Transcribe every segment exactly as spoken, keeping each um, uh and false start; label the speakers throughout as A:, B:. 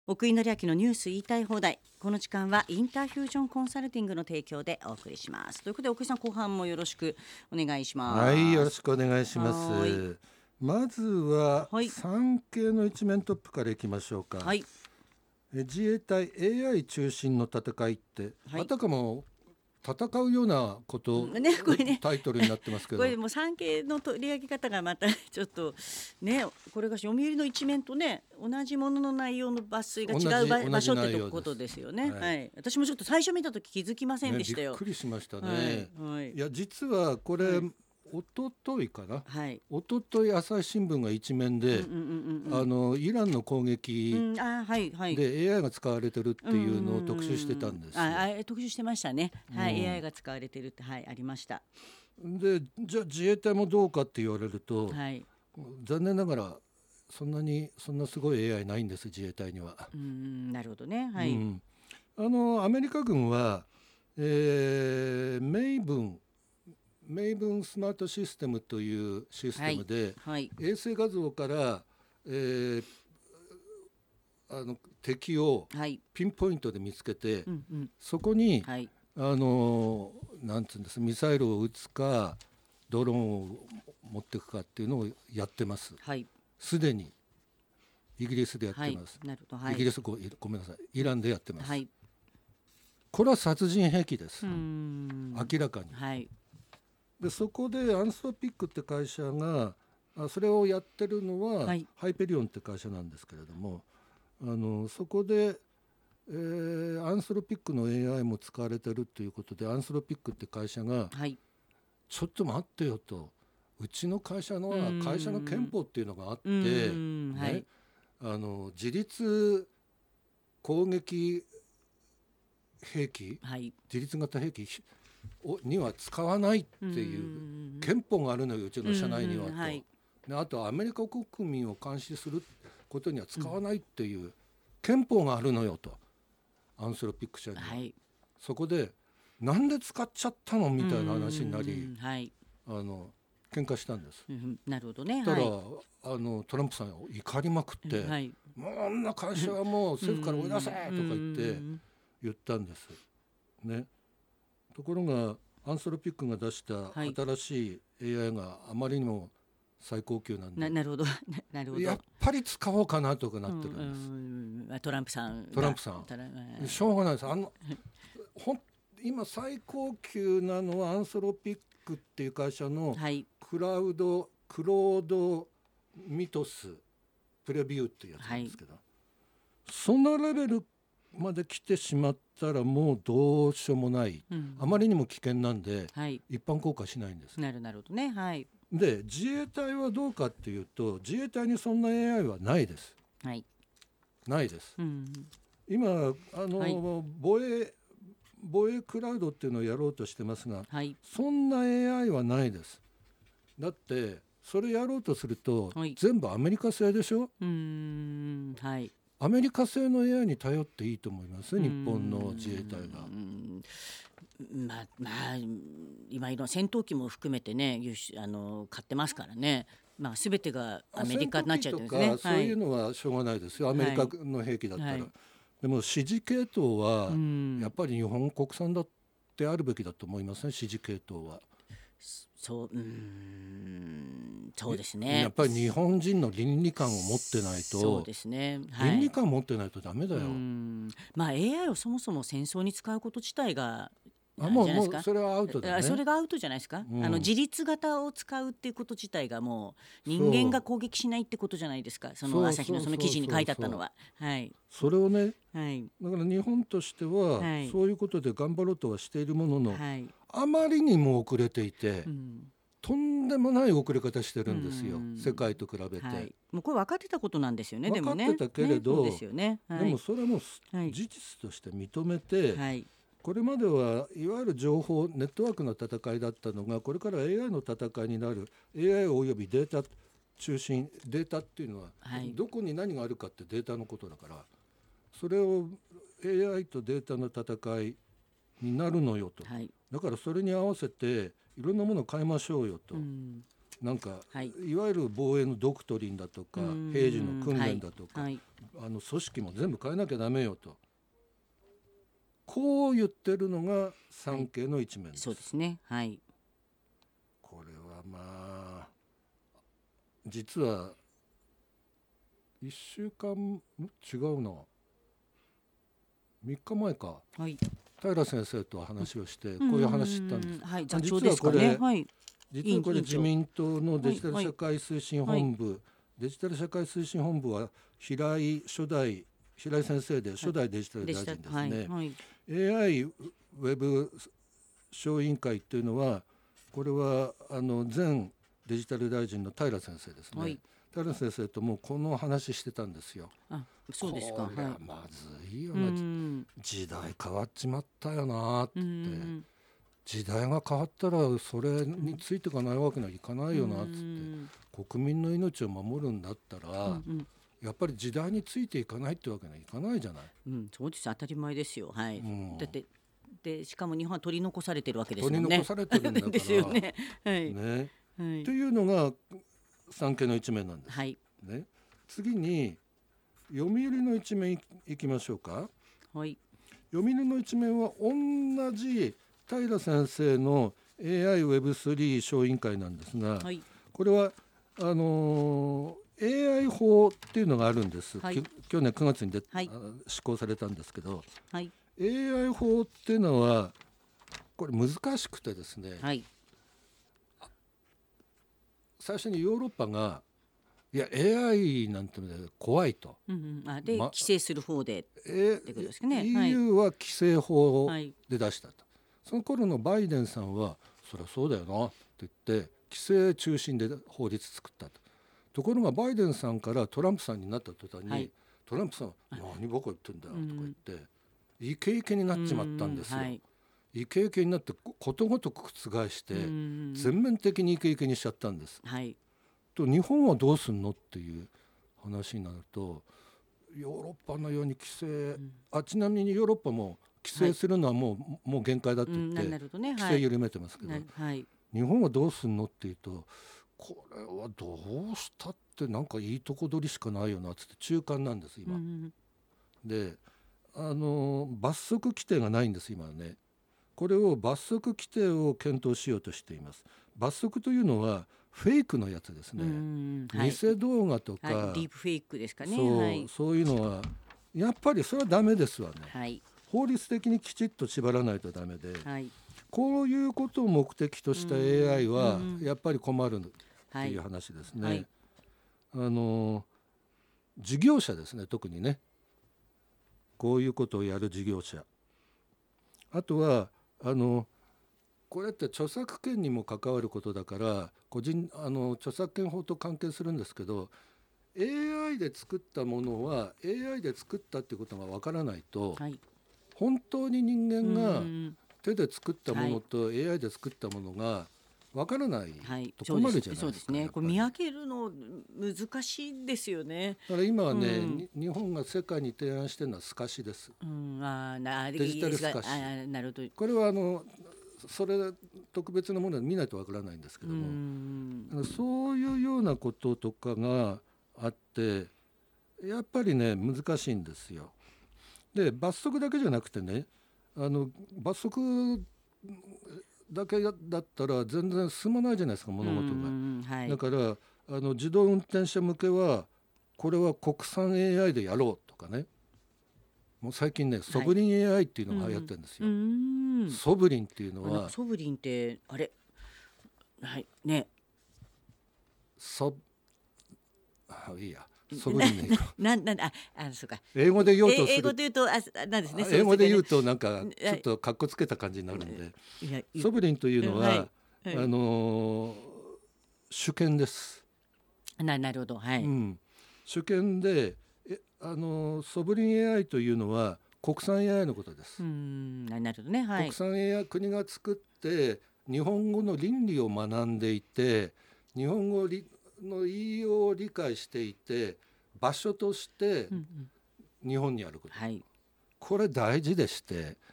A: 奥井紀明のニュース言いたい放題。この時間はインターフュージョンコンサルティングの提供でお送りします。ということで奥井さん、後半もよろしくお願いします。
B: はい、よろしくお願いしま
A: は
B: す。まずは
A: はい
B: 産経の一面トップからいきましょうか。
A: はい、
B: え自衛隊 エーアイ 中心の戦いって、
A: はい
B: あたかも戦うようなこと
A: ねこれね
B: タイトルになってますけど、
A: これもう産経の取り上げ方がまたちょっとね、これが読売の一面とね同じものの内容の抜粋が違う場
B: 同じ
A: 場所っ
B: 同じ内容です
A: てことですよね。
B: はい
A: はい私もちょっと最初見た時気づきません
B: ね、
A: でしたよ。
B: びっくりしましたね。
A: はいはい
B: いや実はこれ、
A: はい
B: おとといかな、
A: はい
B: おととい朝日新聞が一面で、
A: うんうんうんうん
B: あのイランの攻撃
A: うんあはいはい
B: で エーアイ が使われてるっていうのを特集してたんですよ。
A: ああ特集してましたね。はい、
B: うん
A: エーアイ が使われてるってはいありました。
B: でじゃあ自衛隊もどうかって言われると、
A: はい
B: 残念ながらそんなにそんなすごい エーアイ ないんです、自衛隊には。
A: うんなるほどね。はい、
B: うんあのアメリカ軍は、えー、メイブンメイブンスマートシステムというシステムで、
A: はい
B: 衛星画像から、えーあの敵を
A: はい
B: ピンポイントで見つけて、
A: うんうん
B: そこに、
A: はい
B: あのなんつうんですミサイルを撃つかドローンを持っていくかっていうのをやってます。
A: はい
B: すでにイギリスでやっ
A: はい
B: てます、
A: なるほどはい
B: イギリスごごめんなさいイランでやってます、
A: はい
B: これは殺人兵器です、
A: うーん
B: 明らかに。
A: はい
B: でそこでアンソロピックって会社があそれをやってるのは、
A: はい
B: ハイペリオンって会社なんですけれども、あのそこで、えーアンソロピックの エーアイ も使われてるということで、アンソロピックって会社が
A: はい
B: ちょっと待ってよと、うちの会社のは
A: うん
B: 会社の憲法っていうのがあって、
A: うーんはい
B: ね、あの自立攻撃兵器
A: はい
B: 自立型兵器をには使わないっていう憲法があるのよ、うちの社内にはと、
A: うんはい
B: であとアメリカ国民を監視することには使わないっていう憲法があるのよと、アンソロピック社には、
A: はい
B: そこでなんで使っちゃったのみたいな話にな
A: うん
B: り、
A: はい
B: あの喧嘩したんです。
A: うんなるほどね。
B: たら、
A: は
B: あのトランプさん怒りまくって、
A: いはい
B: もうあんな会社はもう政府から追い出せとか言って
A: うん
B: 言ったんですね。ところがアンソロピックが出した
A: はい
B: 新しい エーアイ があまりにも最高級なんで、
A: ななるほどななるほど
B: やっぱり使おうかなとかなってるんです、
A: うんうんトランプさんが
B: トランプさん
A: トラ
B: しょうがないです。あのほん今最高級なのはアンソロピックっていう会社の
A: はい
B: クラウドクロードミトスプレビューっていうやつなんですけど、そのレベルまで来てしまったらもうどうしようもない、
A: うん
B: あまりにも危険なんで
A: はい
B: 一般公開しないんです。
A: なるなるほどね。はい
B: で自衛隊はどうかっていうと、自衛隊にそんな エーアイ はないです
A: はい
B: ないです。
A: うん
B: 今あの、
A: はい
B: 防衛防衛クラウドっていうのをやろうとしてますが、
A: はい
B: そんな エーアイ はないです。だってそれやろうとすると、
A: はい
B: 全部アメリカ製でしょ。
A: うーんはい
B: アメリカ製の エーアイ に頼っていいと思います、日本の自衛隊が。
A: うんまあまあ今いろんな戦闘機も含めてね輸出あの買ってますからね。まあ全てがアメリカになっちゃってるんですね。
B: 戦闘機とかそういうのはしょうがないですよ、アメリカの兵器だったら、
A: はい
B: でも指示系統は
A: うん
B: やっぱり日本国産だってあるべきだと思いますね、指示系統は。
A: そううーんそうですね。
B: やっぱり日本人の倫理観を持ってないと、
A: そうですね。はい
B: 倫理観を持ってないとダメだよ。
A: うんまあ エーアイ をそもそも戦争に使うこと自体が
B: あもう
A: じゃないですか。
B: もうそれはアウトだね。
A: あそれがアウトじゃないですか、
B: うん
A: あの自立型を使うっていうこと自体がもう人間が攻撃しないってことじゃないですか。その朝日のその記事に書いてあったのははい
B: それをね、
A: はい
B: だから日本としては、
A: はい
B: そういうことで頑張ろうとはしているものの、
A: はい、
B: あまりにも遅れていて、
A: うん
B: とんでもない遅れ方してるんですよ、
A: うん
B: 世界と比べて、
A: はい、もうこれ分かってたことなんですよね。でもね
B: 分かってたけれど
A: ねそうですよね。はい、
B: でもそれも
A: はい
B: 事実として認めて、
A: はい
B: これまではいわゆる情報ネットワークの戦いだったのが、これから エーアイ の戦いになる。 エーアイ およびデータ中心、データっていうのは、
A: はい
B: どこに何があるかってデータのことだから、それを エーアイ とデータの戦いになるのよと、
A: はい
B: だからそれに合わせていろんなものを変えましょうよと、
A: うん
B: なんか、
A: はい、
B: いわゆる防衛のドクトリンだとか平時の訓練だとか、
A: はい、
B: あの組織も全部変えなきゃダメよと、こう言ってるのが産経の一面です、
A: そうですね。はい。
B: これはまあ実はいっしゅうかん違うなみっかまえか、
A: はい。
B: 平先生と話をして
A: うん
B: こういう話したんです。
A: はい、座長
B: 実
A: ですかね。
B: はこれ、
A: はい。
B: 実はこれ
A: 委員長
B: 自民党のデジタル社会推進
A: はい
B: 本部、デジタル社会推進本部は平井初代平井先生で初代デジタル大臣ですね、
A: はいはい、
B: エーアイ ウェブ小委員会っていうのはこれはあの前デジタル大臣の平先生ですね、
A: はい、
B: 平先生ともうこの話してたんですよ。
A: あ、そうですか。
B: これ
A: は
B: はまずいよ
A: い。う
B: な、
A: ん
B: 時代変わっちまったよなって、
A: うん
B: 時代が変わったらそれについていかないわけにはいかないよなっつって、国民の命を守るんだったら、
A: うんうん
B: やっぱり時代についていかないってわけにはいかないじゃない、
A: うん、そうです。当たり前ですよ。はい。
B: うん、
A: だってでしかも日本は取り残されてるわけですもんね。
B: 取り残されてるんだから
A: ですよね。はい。
B: ね、
A: はい。
B: というのが産経の一面なんです、
A: はい。
B: ね、次に読売の一面いいきましょうか。
A: はい。
B: 読売の一面は同じ平先生の エーアイ ウェブスリー 小委員会なんですが、
A: はい。
B: これはあのー エーアイ 法っていうのがあるんです、
A: はい、
B: 去年くがつにで、
A: はい、
B: 施行されたんですけど、
A: はい、
B: エーアイ 法っていうのはこれ難しくてですね、
A: はい、
B: 最初にヨーロッパがいや エーアイ なんて怖いと、
A: うんうん、あで、
B: ま、
A: 規制する方で
B: え
A: ってことですかね。
B: イーユー は規制法で出したと、はい、その頃のバイデンさんはそりゃそうだよなって言って規制中心で法律作ったと。ところがバイデンさんからトランプさんになった途端に、はい、トランプさんは何僕は言ってんだよとか言って、うん、イケイケになっちまったんですよ、はい、イケイケになってことごとく覆して全面的にイケイケにしちゃったんです、はい、と日本はどうすんのっていう話になるとヨーロッパのように規制、うん、あちなみにヨーロッパも規制するのはもう、はい、もう限界だって言って、うんね、規制緩めてますけど、はい、日本はどうすんのっていうとこれはどうしたってなんかいいとこ取りしかないよなっつって中間なんです今、うん、であの罰則規定がないんです今ね。これを罰則規定を検討しようとしています。罰則というのはフェイクのやつですね、はい、偽動画とか、はい、
A: ディープフェイクですかね。
B: そう、
A: はい、
B: そういうのはやっぱりそれはダメですわね、
A: はい、
B: 法律的にきちっと縛らないとダメで、はい、こういうことを目的とした エーアイ はやっぱり困るっていう話ですね、はいはい、あの事業者ですね、特にねこういうことをやる事業者、あとはあのこれって著作権にも関わることだから個人あの著作権法と関係するんですけど エーアイ で作ったものは エーアイ で作ったっていうことがわからないと、はい、本当に人間が手で作ったものと エーアイ で作ったものがわからないと困るじゃないですか。
A: そうですね。これ見分けるの難しいですよね。
B: だから今はね、うん、日本が世界に提案しているのは透かしです、うん、あなデジタル透かし。あなるほど。これはあのそれ特別なものは見ないとわからないんですけども、うんそういうようなこととかがあってやっぱりね難しいんですよ。で罰則だけじゃなくてねあの罰則だけだったら全然進まないじゃないですか物事が、はい、だからあの自動運転車向けはこれは国産 エーアイ でやろうとかね、もう最近ねソブリン エーアイ っていうのが流行ってるんですよ、はいうん、ソブリンっていうのは
A: ソブリンってあれはいね
B: ソあいいやソブリンでいこ
A: うななああそうか
B: 英語で言おうとする
A: 英語で言うとあなんですね
B: 英語で言うとなんかちょっとかっこつけた感じになるんでソブリンというのは、はいはい、あのー、主権です。
A: な, なるほどはい、うん、
B: 主権でえあのー、ソブリン エーアイ というのは国産 エーアイ のことです。
A: うんなるほどね、はい、
B: 国産 エーアイ 国が作って日本語の倫理を学んでいて日本語の言いようを理解していて場所として日本にあること、うんうんはい、これ大事でして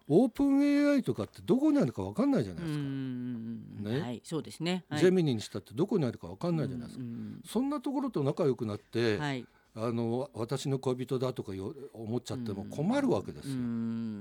B: オープン エーアイ とかってどこにあるか分かんないじゃないですか。
A: ね、はい、そうですね、はい、
B: ジェミニにしたってどこにあるか分かんないじゃないですか。そんなところと仲良くなって、はい、あの私の恋人だとか思っちゃっても困るわけですよ。
A: うん、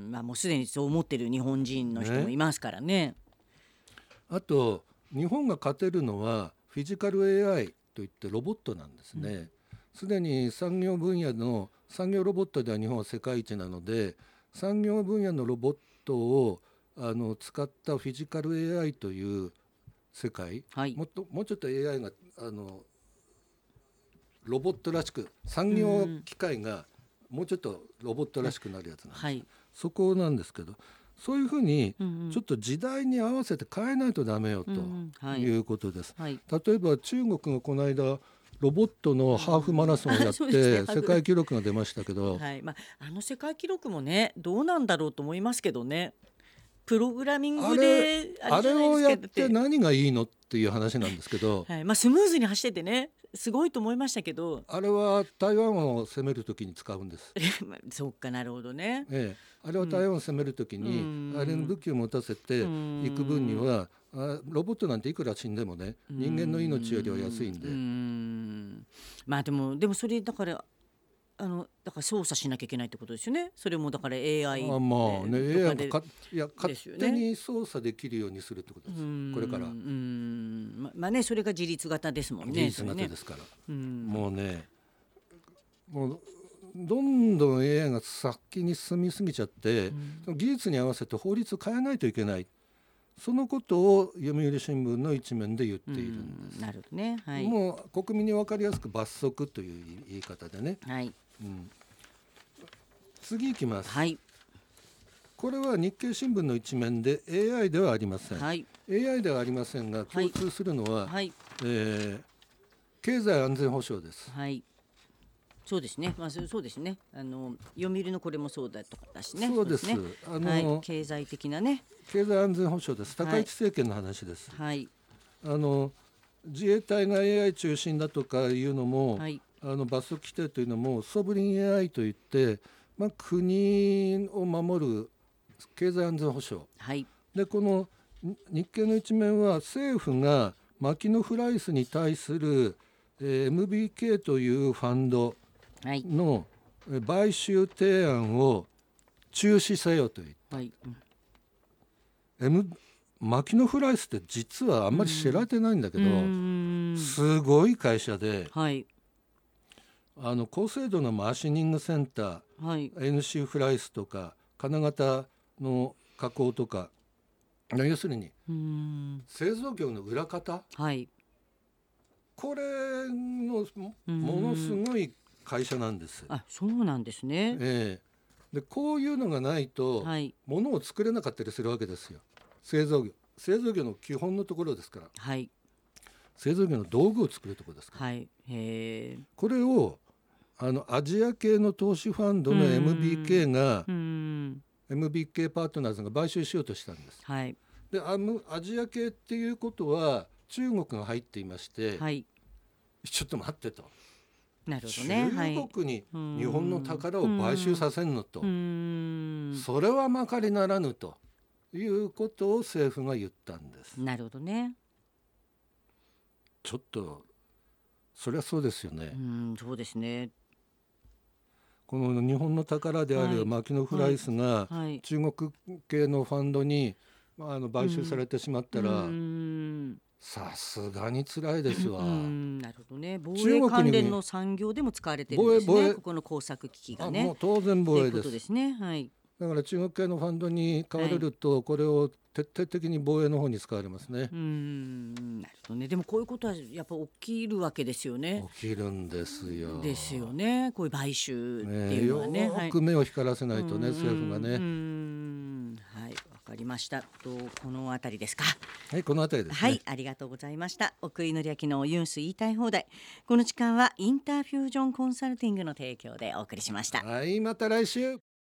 A: まあ、もうすでにそう思ってる日本人の人もいますからね。ね、
B: あと日本が勝てるのはフィジカル エーアイ といってロボットなんですね。すで、うん、に産業分野の産業ロボットでは日本は世界一なので、産業分野のロボットをあの使ったフィジカル エーアイ という世界、はい、もっともうちょっと エーアイ があのロボットらしく、産業機械がもうちょっとロボットらしくなるやつなんです、はい、そこなんですけど、そういうふうにちょっと時代に合わせて変えないとダメよということです、うん、はい、例えば中国がこの間ロボットのハーフマラソンをやって世界記録が出ましたけど、
A: はい、まあ、あの世界記録もねどうなんだろうと思いますけどね。プログラミングで
B: あ れ, あれをやって何がいいのっていう話なんですけど、
A: はい、まあ、スムーズに走っててねすごいと思いましたけど、
B: あれは台湾を攻めるときに使うんです
A: そうか、なるほどね、
B: ええ、あれは台湾を攻めるときに、うん、あれの武器を持たせていく分には、あロボットなんていくら死んでもね人間の命よりは安いんで、うん、
A: まあでもでもそれだからあのだから操作しなきゃいけないってことですよね。それもだから エーアイ
B: あ、まあね、エーアイ がかいや勝手に操作できるようにするってことです、これから。うん、
A: ま、まあね、それが自律型ですもんね。
B: 自律型ですから、ね、もうねもうどんどん エーアイ が先に進みすぎちゃって、うん、技術に合わせて法律を変えないといけない、そのことを読売新聞の一面で言っているんです。
A: なるほどね、はい、
B: もう国民に分かりやすく罰則という言い方でね、
A: はい、
B: うん、次いきます、
A: はい、
B: これは日経新聞の一面で エーアイ ではありません、はい、エーアイ ではありませんが共通するのは、はい、えー、経済安全保障です、
A: はい、そうですね、まあ、そうですね、あの読売のこれもそうだとかだしね。
B: そうです、
A: そうですね、あの、はい、経済的なね
B: 経済安全保障です。高市政権の話です、はい、あの自衛隊が エーアイ 中心だとかいうのも、はい、あの罰則規定というのもソブリン エーアイ といって、まあ、国を守る経済安全保障、はい、でこの日経の一面は政府がマキノフライスに対する、えー、エムビーケー というファンドの買収提案を中止せよと言った、はい、M、マキノフライスって実はあんまり知られてないんだけど、すごい会社で、はい、あの高精度のマシニングセンター、はい、エヌシー フライスとか金型の加工とか、要するに製造業の裏方、はい、これのものすごい会社なんです。
A: あ、そうなんですね、
B: えー、でこういうのがないと、はい、物を作れなかったりするわけですよ。製造業製造業の基本のところですから、はい、製造業の道具を作るところですから、はい、へー、これをあのアジア系の投資ファンドの エムビーケー が エムビーケー パートナーズが買収しようとしたんです、はい、であのアジア系っていうことは中国が入っていまして、はい、ちょっと待ってと、
A: なるほどね、
B: 中国に日本の宝を買収させんのと、うーん、それはまかりならぬということを政府が言ったんです。
A: なるほどね。
B: ちょっとそりゃそうですよね。
A: うん、そうですね。
B: この日本の宝であるマキノフライスが中国系のファンドに、まあ、あの買収されてしまったら、さすがに辛いですわ。うん、
A: なるほどね。防衛関連の産業でも使われてるんですね。ここの工作機器がね。
B: もう当然防衛です。という
A: ことですね。はい。
B: だから中国系のファンドに買われると、はい、これを徹底的に防衛の方に使われますね。
A: うーん、なるほどね。でもこういうことはやっぱ起きるわけですよね。
B: 起きるんですよ。
A: ですよね。こういう買収っていうのはね。
B: ね、よく目を光らせないとね、はい、政府がね。うー
A: ん、はい、わかりました。とこのあたりですか。
B: はい、このあたりですね。
A: はい、ありがとうございました。奥井紀明のユース言いたい放題。この時間はインターフュージョンコンサルティングの提供でお送りしました。
B: はい、また来週。